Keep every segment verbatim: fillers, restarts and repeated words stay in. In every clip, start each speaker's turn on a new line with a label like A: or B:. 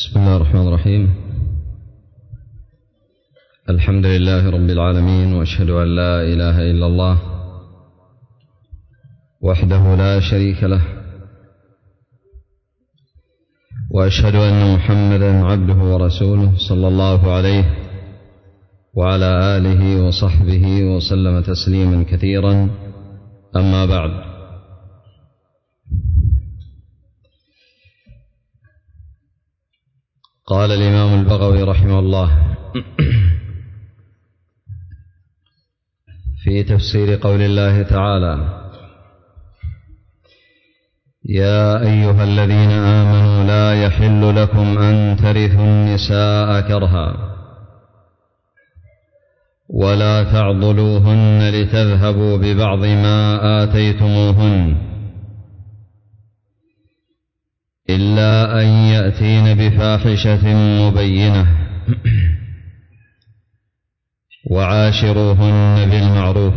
A: بسم الله الرحمن الرحيم. الحمد لله رب العالمين، وأشهد أن لا إله إلا الله وحده لا شريك له، وأشهد أن محمدا عبده ورسوله صلى الله عليه وعلى آله وصحبه وسلم تسليما كثيرا. أما بعد، قال الإمام البغوي رحمه الله في تفسير قول الله تعالى: يا أيها الذين آمنوا لا يحل لكم أن ترثوا النساء كرها ولا تعضلوهن لتذهبوا ببعض ما آتيتموهن إلا أن يأتين بفاحشة مبينة وعاشروهن بالمعروف،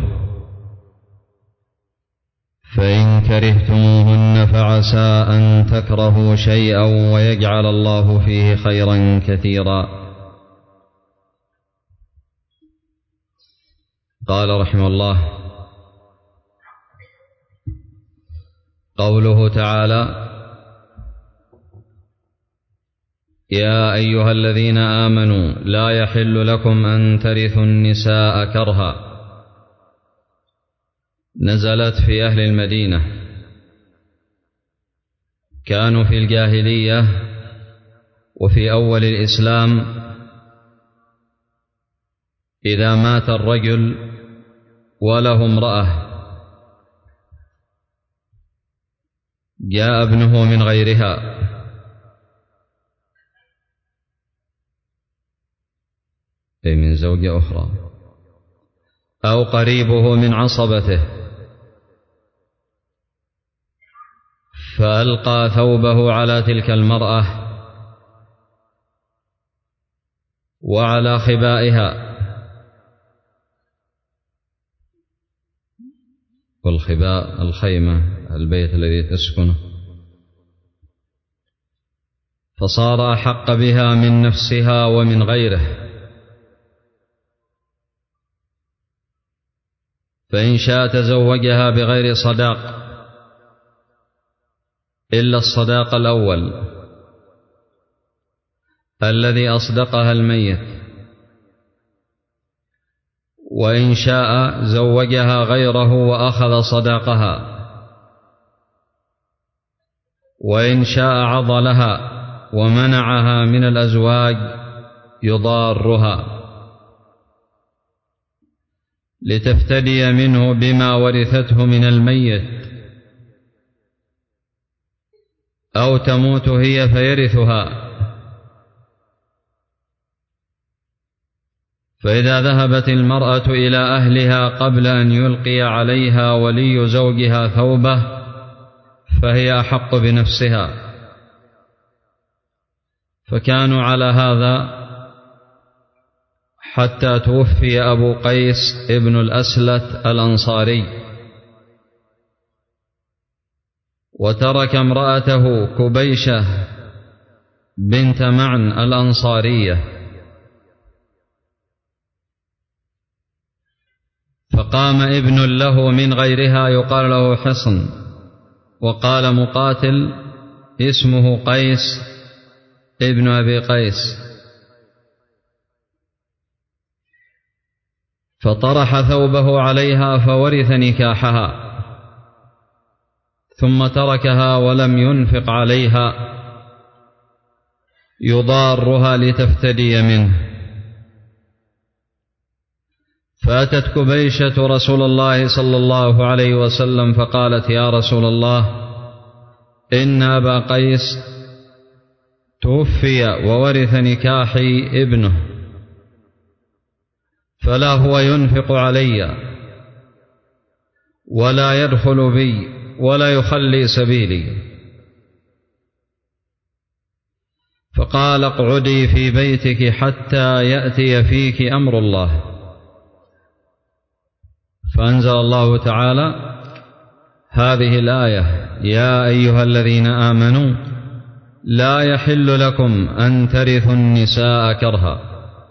A: فإن كرهتموهن فعسى أن تكرهوا شيئا ويجعل الله فيه خيرا كثيرا. قال رحمه الله: قوله تعالى: يا أيها الذين آمنوا لا يحل لكم أن ترثوا النساء كرها، نزلت في أهل المدينة. كانوا في الجاهلية وفي أول الإسلام إذا مات الرجل وله امرأة جاء ابنه من غيرها أي من زوجة أخرى، أو قريبه من عصبته، فألقى ثوبه على تلك المرأة وعلى خبائها. والخباء الخيمة، البيت الذي تسكنه، فصار أحق بها من نفسها ومن غيره. فإن شاء تزوجها بغير صداق إلا الصداق الأول الذي أصدقها الميت، وإن شاء زوجها غيره وأخذ صداقها، وإن شاء عضلها ومنعها من الأزواج يضارها لتفتدي منه بما ورثته من الميت، أو تموت هي فيرثها. فإذا ذهبت المرأة إلى أهلها قبل أن يلقي عليها ولي زوجها ثوبه فهي أحق بنفسها. فكانوا على هذا حتى توفي أبو قيس ابن الأسلت الأنصاري، وترك امرأته كبيشة بنت معن الأنصارية. فقام ابن له من غيرها يقال له حصن، وقال مقاتل اسمه قيس ابن أبي قيس، فطرح ثوبه عليها فورث نكاحها، ثم تركها ولم ينفق عليها يضارها لتفتدي منه. فأتت كبيشة رسول الله صلى الله عليه وسلم فقالت: يا رسول الله، إن أبا قيس توفي وورث نكاحي ابنه، فلا هو ينفق علي ولا يدخل بي ولا يخلي سبيلي. فقال: اقعدي في بيتك حتى يأتي فيك أمر الله. فأنزل الله تعالى هذه الآية: يا أيها الذين آمنوا لا يحل لكم أن ترثوا النساء كرها.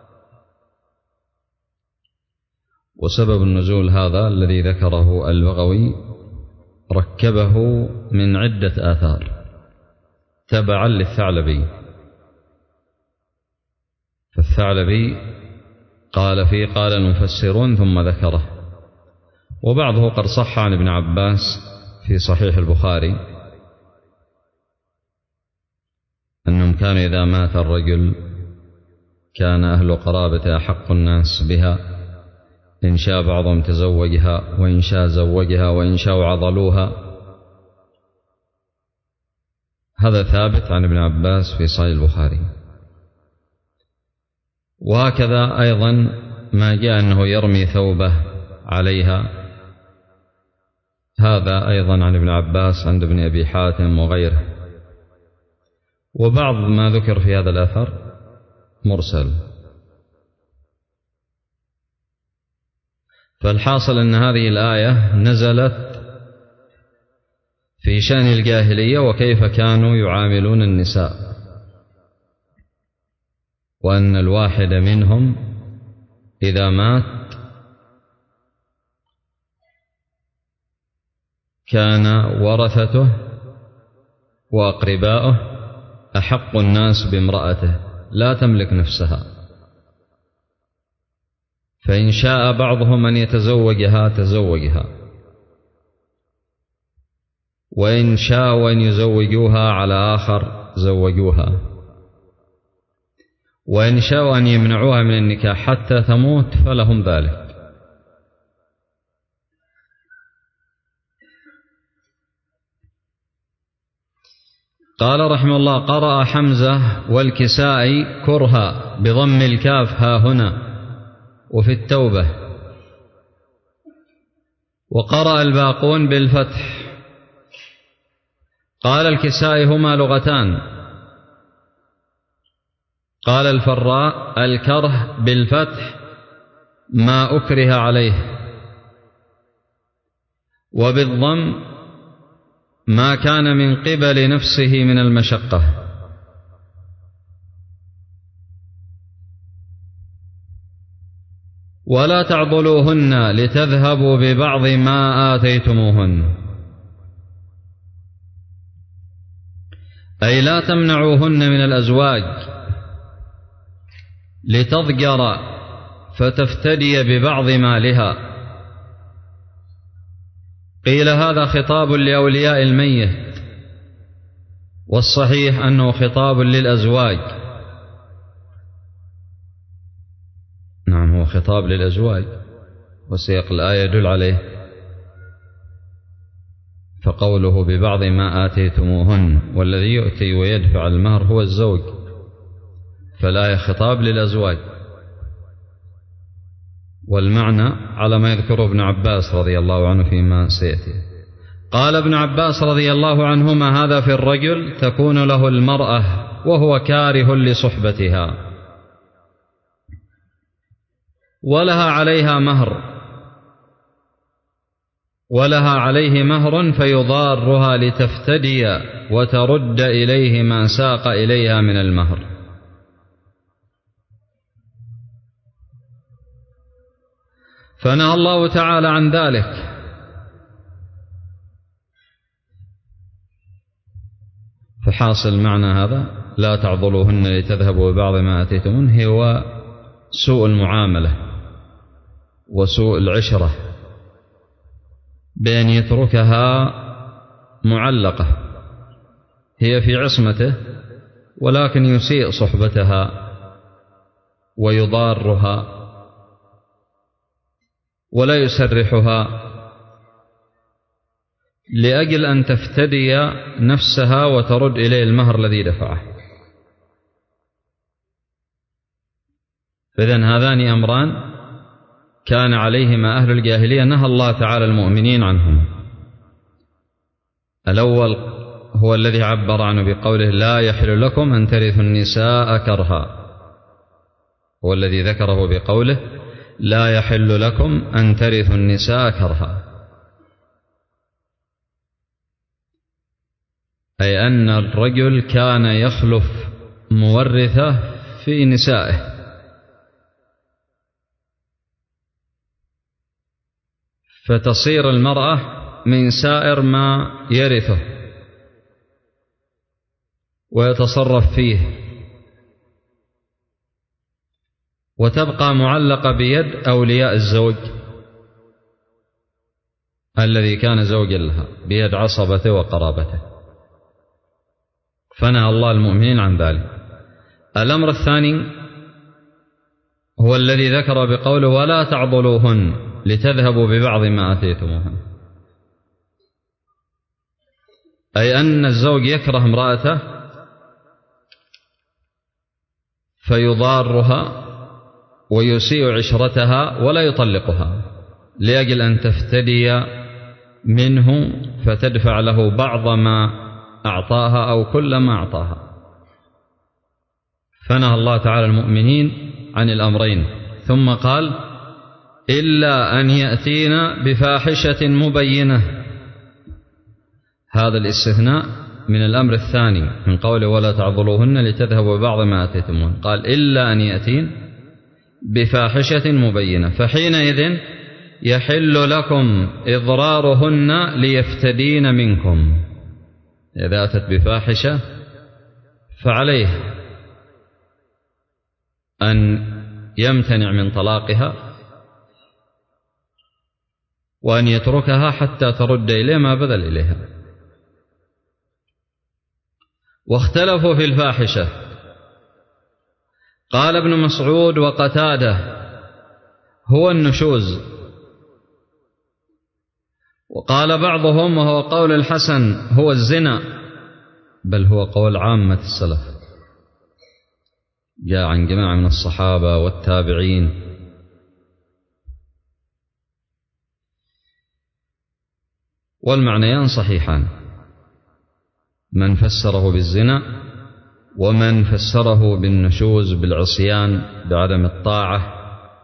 A: وسبب النزول هذا الذي ذكره البغوي ركبه من عدة آثار تبعا للثعلبي، فالثعلبي قال فيه قال المفسرون ثم ذكره، وبعضه قد صح عن ابن عباس في صحيح البخاري أنهم كانوا إذا مات الرجل كان أهل قرابته أحق الناس بها، إن شاء بعضهم تزوجها وإن شاء زوجها وإن شاء عضلوها. هذا ثابت عن ابن عباس في صحيح البخاري. وهكذا أيضا ما جاء أنه يرمي ثوبه عليها، هذا أيضا عن ابن عباس عند ابن أبي حاتم وغيره. وبعض ما ذكر في هذا الأثر مرسل. فالحاصل أن هذه الآية نزلت في شأن الجاهلية وكيف كانوا يعاملون النساء، وأن الواحد منهم إذا مات كان ورثته وأقرباؤه أحق الناس بامرأته لا تملك نفسها، فإن شاء بعضهم أن يتزوجها تزوجها، وإن شاءوا أن يزوجوها على آخر زوجوها، وإن شاءوا أن يمنعوها من النكاح حتى تموت فلهم ذلك. قال رحمه الله: قرأ حمزة والكسائي كرها بضم الكاف ها هنا وفي التوبة، وقرأ الباقون بالفتح. قال الكسائي: هما لغتان. قال الفراء: الكره بالفتح ما أكره عليه، وبالضم ما كان من قبل نفسه من المشقة. ولا تعضلوهن لتذهبوا ببعض ما آتيتموهن، أي لا تمنعوهن من الأزواج لتضجر فتفتدي ببعض مالها. قيل هذا خطاب لأولياء الميت، والصحيح أنه خطاب للأزواج. نعم، هو خطاب للأزواج، وسياق الآية يدل عليه. فقوله ببعض ما آتيتموهن، والذي يؤتي ويدفع المهر هو الزوج، فالآية خطاب للأزواج. والمعنى على ما يذكره ابن عباس رضي الله عنه فيما سيأتي. قال ابن عباس رضي الله عنهما: هذا في الرجل تكون له المرأة وهو كاره لصحبتها، ولها عليها مهر ولها عليه مهر فيضارها لتفتدي وترد إليه ما ساق إليها من المهر. فنهى الله تعالى عن ذلك. فحاصل معنى هذا: لا تعضلوهن لتذهبوا ببعض ما آتيتموهن، هو سوء المعاملة وسوء العشرة، بأن يتركها معلقة هي في عصمته ولكن يسيء صحبتها ويضارها ولا يسرحها لأجل أن تفتدي نفسها وترد إليه المهر الذي دفعه. فإذن هذان أمران كان عليهما أهل الجاهلية نهى الله تعالى المؤمنين عنهما. الأول هو الذي عبر عنه بقوله: لا يحل لكم أن ترثوا النساء كرها، هو الذي ذكره بقوله: لا يحل لكم أن ترثوا النساء كرها. أي أن الرجل كان يخلف مورثه في نسائه، فتصير المرأة من سائر ما يرثه ويتصرف فيه، وتبقى معلقة بيد أولياء الزوج الذي كان زوجا لها، بيد عصبته وقرابته، فنهى الله المؤمنين عن ذلك. الأمر الثاني هو الذي ذكر بقوله ولا تعضلوهن لتذهبوا ببعض ما آتيتموهن، أي أن الزوج يكره امرأته فيضارها ويسيء عشرتها ولا يطلقها لأجل أن تفتدي منه فتدفع له بعض ما أعطاها أو كل ما أعطاها. فنهى الله تعالى المؤمنين عن الأمرين، ثم قال إلا أن يأتينا بفاحشة مبينة. هذا الاستثناء من الأمر الثاني من قوله ولا تعضلوهن لتذهبوا ببعض ما آتيتموهن، قال إلا أن يأتين بفاحشة مبينة، فحينئذ يحل لكم إضرارهن ليفتدين منكم. إذا أتت بفاحشة فعليه أن يمتنع من طلاقها وأن يتركها حتى ترد إليه ما بذل إليها. واختلفوا في الفاحشة، قال ابن مسعود وقتادة هو النشوز، وقال بعضهم وهو قول الحسن هو الزنا، بل هو قول عامة السلف، جاء عن جماعة من الصحابة والتابعين. والمعنيان صحيحان، من فسره بالزنا ومن فسره بالنشوز بالعصيان بعدم الطاعة.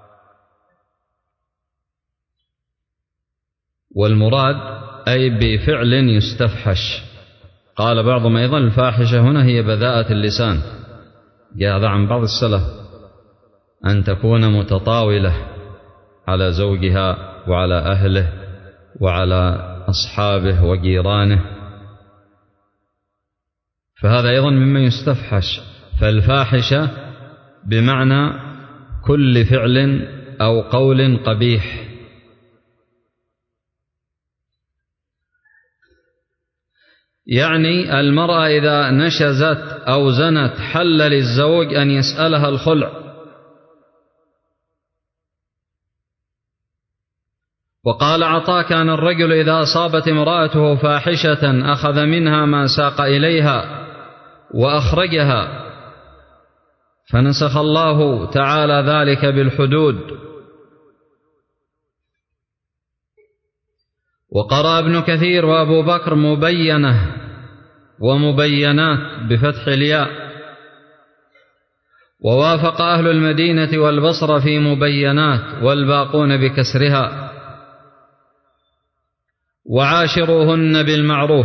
A: والمراد أي بفعل يستفحش. قال بعضهم أيضا الفاحشة هنا هي بذاءة اللسان، جاء هذا عن بعض السلف، أن تكون متطاولة على زوجها وعلى أهله وعلى أصحابه وجيرانه، فهذا أيضا مما يستفحش. فالفاحشة بمعنى كل فعل أو قول قبيح. يعني المرأة إذا نشزت أو زنت حل للزوج أن يسألها الخلع. وقال عطاء كان الرجل إذا أصابت امرأته فاحشة أخذ منها ما ساق إليها وأخرجها، فنسخ الله تعالى ذلك بالحدود. وقرأ ابن كثير وأبو بكر مبينة ومبينات بفتح الياء، ووافق أهل المدينة والبصرة في مبينات والباقون بكسرها. وعاشروهن بالمعروف.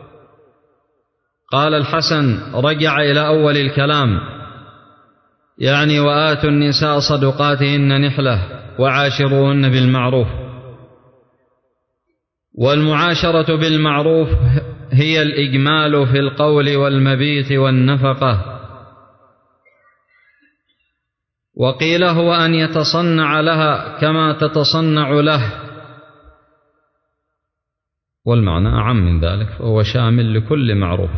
A: قال الحسن رجع إلى أول الكلام، يعني وآتوا النساء صدقاتهن نحلة وعاشروهن بالمعروف. والمعاشرة بالمعروف هي الإجمال في القول والمبيت والنفقة. وقيل هو أن يتصنع لها كما تتصنع له، والمعنى أعم من ذلك، فهو شامل لكل معروف.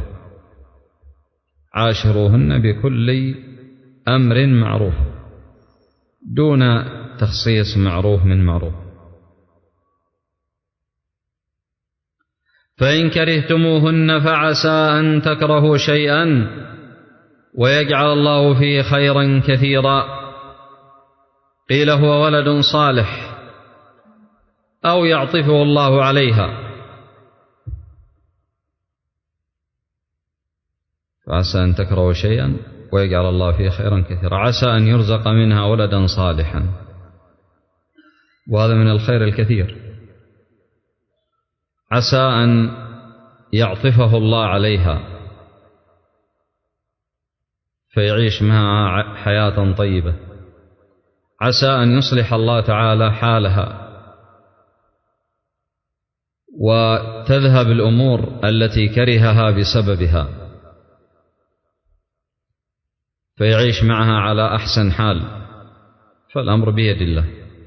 A: عاشروهن بكل أمر معروف دون تخصيص معروف من معروف. فإن كرهتموهن فعسى أن تكرهوا شيئا ويجعل الله فيه خيرا كثيرا. قيل هو ولد صالح أو يعطفه الله عليها. فعسى أن تكرهوا شيئا ويجعل الله فيه خيرا كثيرا. عسى أن يرزق منها ولدا صالحا، وهذا من الخير الكثير. عسى أن يعطفه الله عليها فيعيش معها حياة طيبة، عسى أن يصلح الله تعالى حالها وتذهب الأمور التي كرهها بسببها فيعيش معها على أحسن حال، فالأمر بيد الله.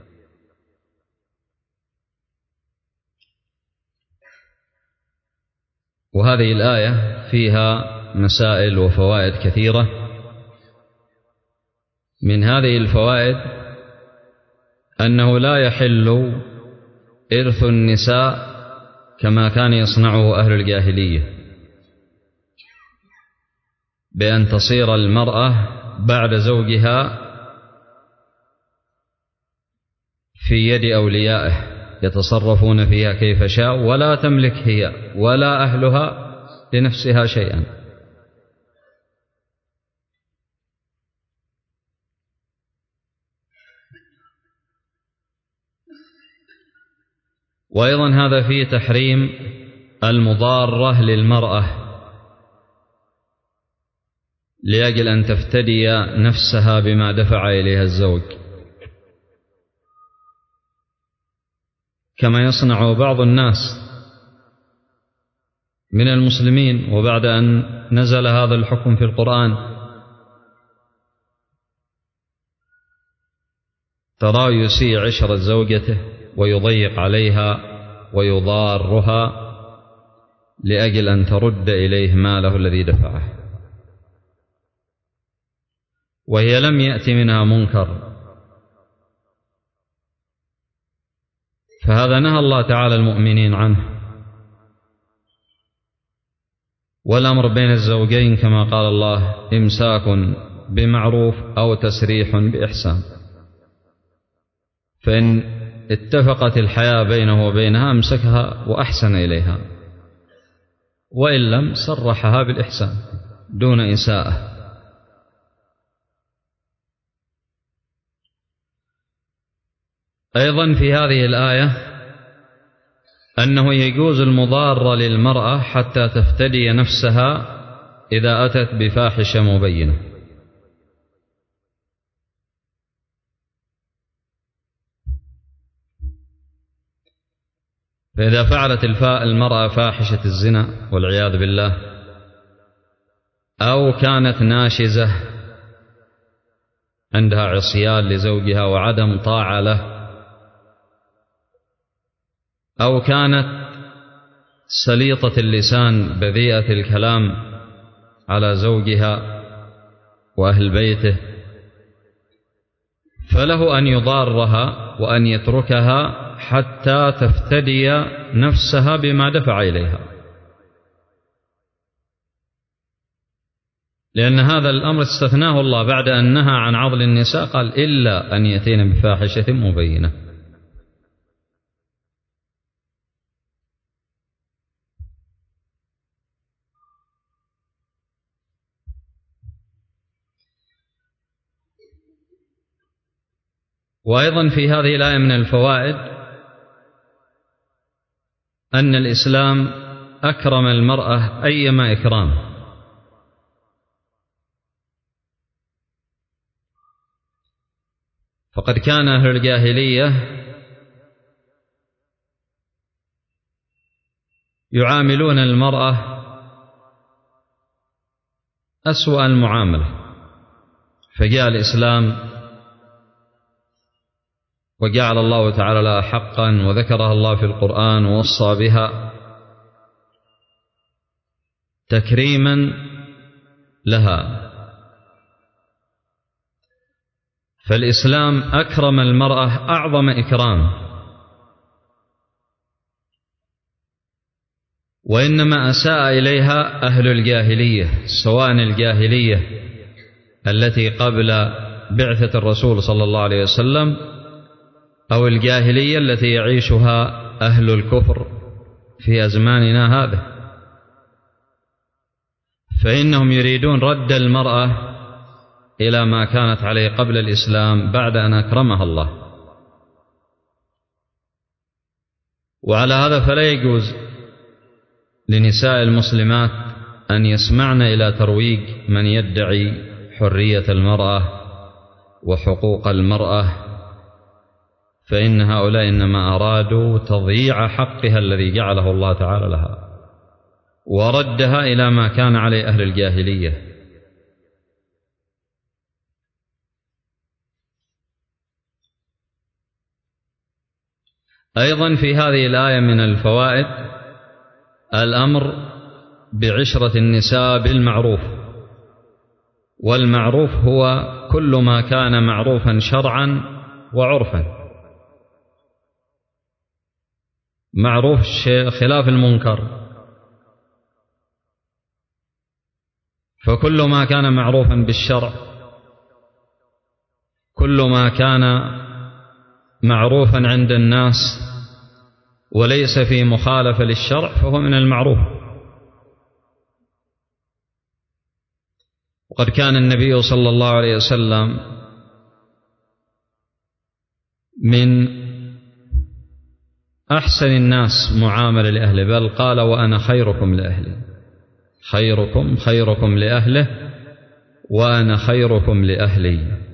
A: وهذه الآية فيها مسائل وفوائد كثيرة. من هذه الفوائد أنه لا يحل إرث النساء كما كان يصنعه أهل الجاهلية، بأن تصير المرأة بعد زوجها في يد أوليائه يتصرفون فيها كيف شاء، ولا تملك هي ولا أهلها لنفسها شيئا. وأيضا هذا فيه تحريم المضارة للمرأة لأجل أن تفتدي نفسها بما دفع إليها الزوج، كما يصنع بعض الناس من المسلمين. وبعد أن نزل هذا الحكم في القرآن تراه يسيء عشرة زوجته ويضيق عليها ويضارها لأجل أن ترد إليه ماله الذي دفعه، وهي لم يأتي منها منكر. فهذا نهى الله تعالى المؤمنين عنه. والأمر بين الزوجين كما قال الله: إمساك بمعروف أو تسريح بإحسان. فإن اتفقت الحياة بينه وبينها أمسكها وأحسن إليها، وإن لم سرحها بالإحسان دون إساءة. أيضا في هذه الآية أنه يجوز المضارة للمرأة حتى تفتدي نفسها إذا أتت بفاحشة مبينة. فإذا فعلت المرأة فاحشة الزنا والعياذ بالله، أو كانت ناشزة عندها عصيان لزوجها وعدم طاعة له، أو كانت سليطة اللسان بذيئة الكلام على زوجها وأهل بيته، فله أن يضارها وأن يتركها حتى تفتدي نفسها بما دفع إليها، لأن هذا الأمر استثناه الله بعد أن نهى عن عضل النساء، قال: إلا أن يأتين بفاحشة مبينة. وأيضا في هذه الآية من الفوائد أن الإسلام أكرم المرأة أيما إكرام، فقد كان أهل الجاهلية يعاملون المرأة أسوأ المعاملة، فجاء الإسلام وجعل الله تعالى لها حقا وذكرها الله في القرآن ووصى بها تكريما لها. فالإسلام أكرم المرأة أعظم إكرام، وإنما أساء إليها أهل الجاهلية، سواء الجاهلية التي قبل بعثة الرسول صلى الله عليه وسلم أو الجاهلية التي يعيشها أهل الكفر في أزماننا هذا، فإنهم يريدون رد المرأة إلى ما كانت عليه قبل الإسلام بعد أن أكرمها الله. وعلى هذا فلا يجوز لنساء المسلمات أن يسمعن إلى ترويج من يدعي حرية المرأة وحقوق المرأة، فإن هؤلاء إنما أرادوا تضييع حقها الذي جعله الله تعالى لها وردها إلى ما كان عليه أهل الجاهلية. أيضا في هذه الآية من الفوائد الأمر بعشرة النساء بالمعروف، والمعروف هو كل ما كان معروفا شرعا وعرفا، معروف خلاف المنكر، فكل ما كان معروفا بالشرع، كل ما كان معروفا عند الناس وليس في مخالفة للشرع فهو من المعروف. وقد كان النبي صلى الله عليه وسلم من أحسن الناس معاملة لأهله، بل قال وأنا خيركم لأهلي، خيركم خيركم لأهله وأنا خيركم لأهلي.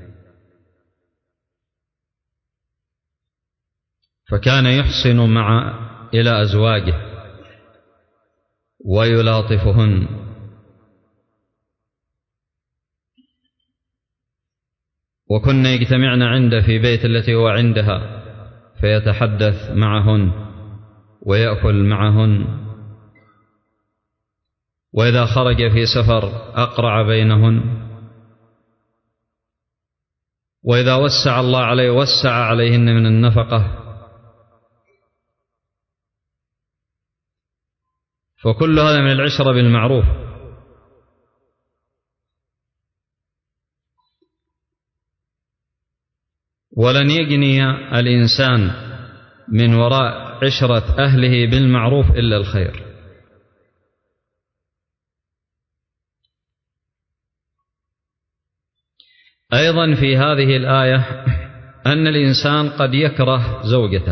A: فكان يحسن مع إلى أزواجه ويلاطفهن، وكن يجتمعن عنده في بيت التي هو عندها فيتحدث معهن ويأكل معهن، وإذا خرج في سفر أقرع بينهن، وإذا وسع الله عليه وسع عليهن من النفقة. فكل هذا من العشرة بالمعروف. ولن يجني الإنسان من وراء عشرة أهله بالمعروف إلا الخير. أيضا في هذه الآية أن الإنسان قد يكره زوجته،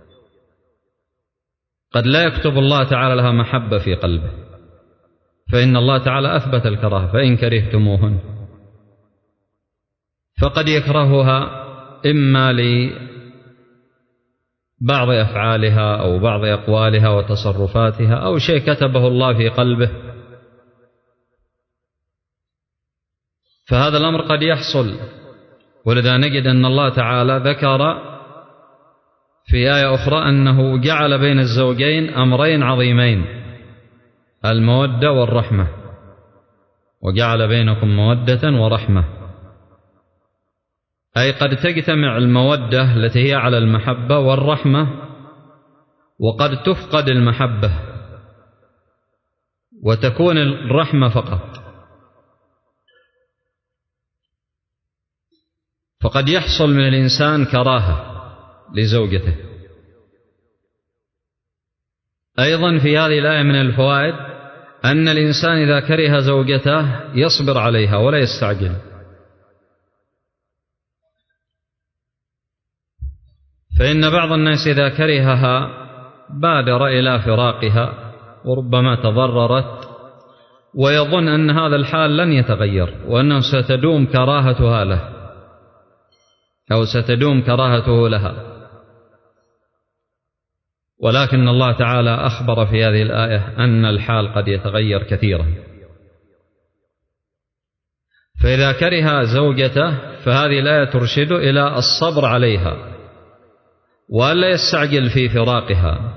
A: قد لا يكتب الله تعالى لها محبة في قلبه، فإن الله تعالى أثبت الكراهة فإن كرهتموهن، فقد يكرهها إما لبعض أفعالها أو بعض أقوالها وتصرفاتها أو شيء كتبه الله في قلبه، فهذا الأمر قد يحصل. ولذا نجد أن الله تعالى ذكر في آية أخرى أنه جعل بين الزوجين أمرين عظيمين، المودة والرحمة، وجعل بينكم مودة ورحمة، أي قد تجتمع المودة التي هي على المحبة والرحمة، وقد تفقد المحبة وتكون الرحمة فقط. فقد يحصل من الإنسان كراهة لزوجته. أيضا في هذه الآية من الفوائد أن الإنسان إذا كره زوجته يصبر عليها ولا يستعجل، فإن بعض الناس إذا كرهها بادر إلى فراقها وربما تضررت، ويظن أن هذا الحال لن يتغير وأنه ستدوم كراهتها له أو ستدوم كراهته لها. ولكن الله تعالى أخبر في هذه الآية أن الحال قد يتغير كثيرا. فإذا كره زوجته فهذه الآية ترشد إلى الصبر عليها ولا يستعجل في فراقها.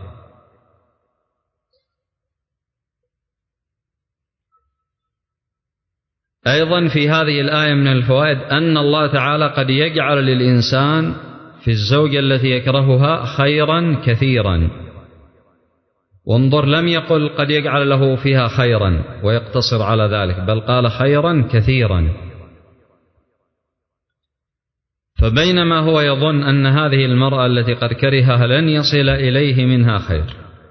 A: أيضا في هذه الآية من الفوائد أن الله تعالى قد يجعل للإنسان في الزوجة التي يكرهها خيرا كثيرا. وانظر، لم يقل قد يجعل له فيها خيرا ويقتصر على ذلك، بل قال خيرا كثيرا. فبينما هو يظن أن هذه المرأة التي قد كرهها لن يصل إليه منها خير،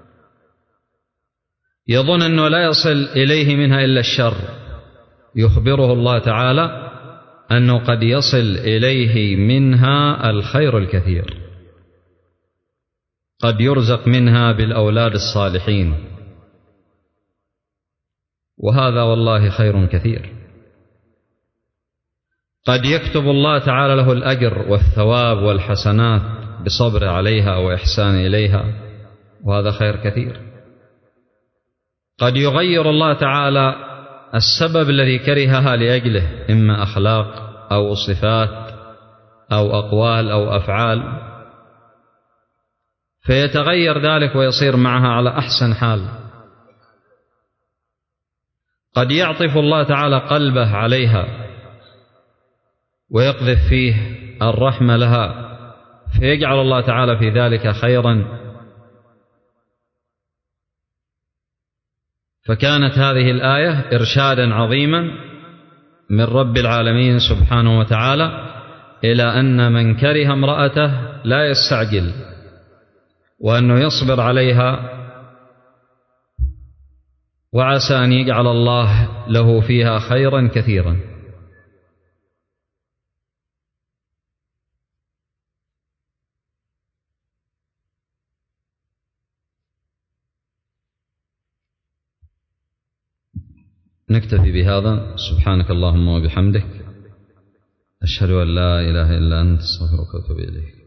A: يظن أنه لا يصل إليه منها إلا الشر، يخبره الله تعالى أنه قد يصل إليه منها الخير الكثير، قد يرزق منها بالأولاد الصالحين، وهذا والله خير كثير. قد يكتب الله تعالى له الأجر والثواب والحسنات بصبر عليها وإحسان إليها، وهذا خير كثير. قد يغير الله تعالى السبب الذي كرهها لأجله، إما أخلاق أو صفات أو أقوال أو أفعال، فيتغير ذلك ويصير معها على أحسن حال. قد يعطف الله تعالى قلبه عليها ويقذف فيه الرحمة لها، فيجعل الله تعالى في ذلك خيرا. فكانت هذه الآية إرشادا عظيما من رب العالمين سبحانه وتعالى إلى أن من كره امرأته لا يستعجل، وأنه يصبر عليها، وعسى أن يجعل الله له فيها خيرا كثيرا. نكتفي بهذا. سبحانك اللهم وبحمدك، أشهد أن لا إله إلا أنت، أستغفرك وأتوب إليك.